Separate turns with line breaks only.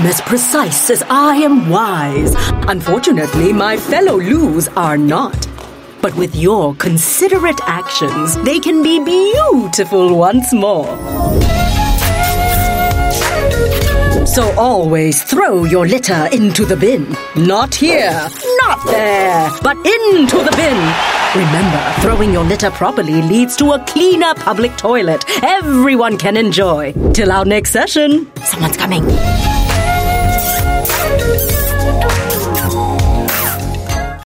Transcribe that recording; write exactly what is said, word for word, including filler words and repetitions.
as precise as I am wise. Unfortunately, my fellow Loos are not. But with your considerate actions, they can be beautiful once more. So always throw your litter into the bin. Not here, not there, but into the bin. Remember, throwing your litter properly leads to a cleaner public toilet everyone can enjoy. Till our next session. Someone's coming.